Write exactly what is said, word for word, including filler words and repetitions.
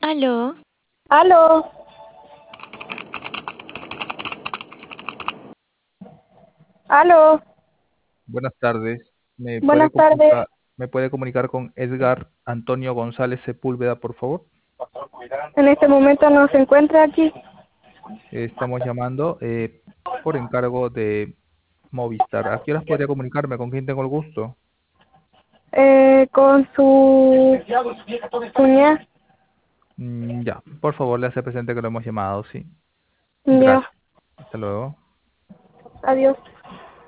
Aló, Aló, aló, Buenas tardes. ¿Me puede buenas tardes. comunicar, me puede comunicar con Edgar Antonio González Sepúlveda, por favor? En este momento no se encuentra aquí. Eh, Estamos llamando eh, por encargo de Movistar. ¿A qué horas podría comunicarme? ¿Con quién tengo el gusto? Eh, con su cuñada. Mm, ya, por favor, le hace presente que lo hemos llamado, sí. Ya, Gracias. Hasta luego. adiós.